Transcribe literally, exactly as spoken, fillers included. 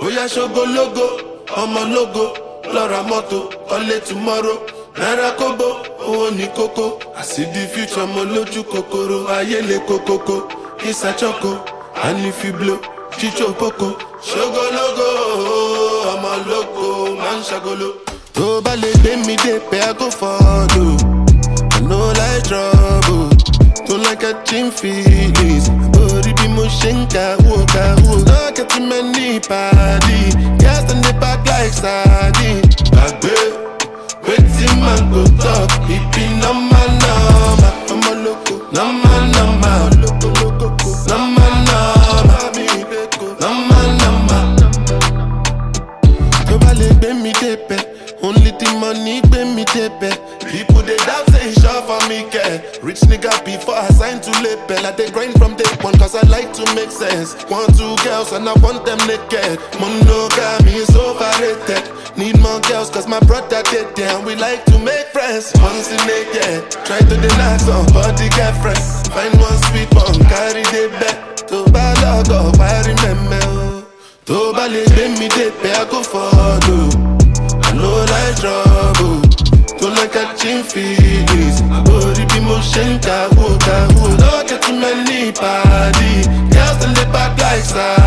Oya ṣogo logo, ọmọ logo, lọ́ra mọ́tò, ọlé tomorrow. Naira kobo, owó ní kókó. I see the future, mo lójú kòkòrò. Ayé le kókókó, isa choco. And if you blow, chicho poco. Ṣogo logo, ọmọ logo, man ṣagolo. Tó bá lè gbé mi dé pé I go follow. I no like trouble. Don't like catching feelings. Body be mo ṣe ń kàwó kàwó. No getting many party. Girls in the back like sardine. Gbàgbé, wetin man go talk. It be normal normal. Ọmọ lóko, normal normal. Lóko lóko kò, normal normal. Normal normal. Tó bá lè gbé mi débẹ̀, only the money gbé mi débẹ̀. People they doubt say it's sure for me, care. Rich nigga before I sign to label. I dey grind from day one cause I like to make sense. Want two girls and I want them naked. Monogamy is overrated. Need more girls cause my brother dead there. We like to make friends once in a year. Try to deny somebody get friends. Find one sweet one, carry the bed. To bá lọ́gọ̀, wá remember. Tó bá lè gbé mi dé pé I go follow. I no like trouble. Don't like catching feelings. Body be mo ṣe ń kàwó kàwó. No get too many party. Girls in the back like side.